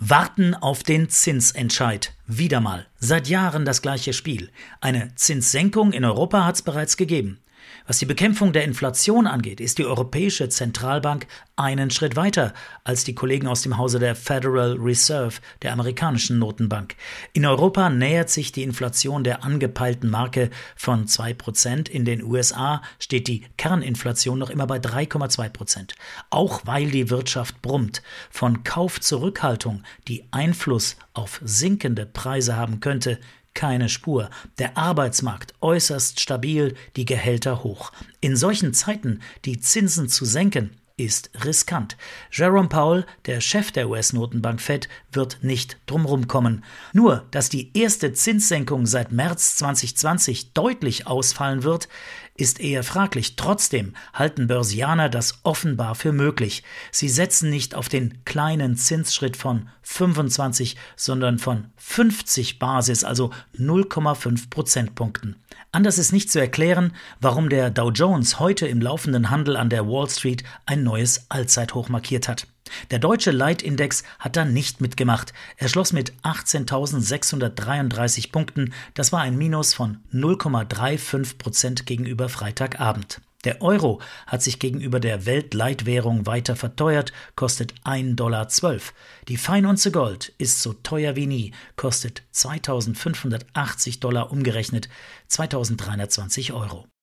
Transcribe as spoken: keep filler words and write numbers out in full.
Warten auf den Zinsentscheid. Wieder mal. Seit Jahren das gleiche Spiel. Eine Zinssenkung in Europa hat es bereits gegeben. Was die Bekämpfung der Inflation angeht, ist die Europäische Zentralbank einen Schritt weiter als die Kollegen aus dem Hause der Federal Reserve, der amerikanischen Notenbank. In Europa nähert sich die Inflation der angepeilten Marke von zwei Prozent. In den U S A steht die Kerninflation noch immer bei drei Komma zwei Prozent. Auch weil die Wirtschaft brummt. Von Kaufzurückhaltung, die Einfluss auf sinkende Preise haben könnte, keine Spur. Der Arbeitsmarkt äußerst stabil, die Gehälter hoch. In solchen Zeiten die Zinsen zu senken, ist riskant. Jerome Powell, der Chef der U S-Notenbank Fed, wird nicht drumrum kommen. Nur, dass die erste Zinssenkung seit März zwanzig zwanzig deutlich ausfallen wird, ist eher fraglich. Trotzdem halten Börsianer das offenbar für möglich. Sie setzen nicht auf den kleinen Zinsschritt von fünfundzwanzig, sondern von fünfzig Basis, also null Komma fünf Prozentpunkten. Anders ist nicht zu erklären, warum der Dow Jones heute im laufenden Handel an der Wall Street ein neues Allzeithoch markiert hat. Der deutsche Leitindex hat da nicht mitgemacht. Er schloss mit achtzehntausendsechshundertdreiunddreißig Punkten. Das war ein Minus von null Komma fünfunddreißig Prozent gegenüber Freitagabend. Der Euro hat sich gegenüber der Weltleitwährung weiter verteuert, kostet ein Komma zwölf Dollar. Die Feinunze Gold ist so teuer wie nie, kostet zweitausendfünfhundertachtzig Dollar umgerechnet, zweitausenddreihundertzwanzig Euro.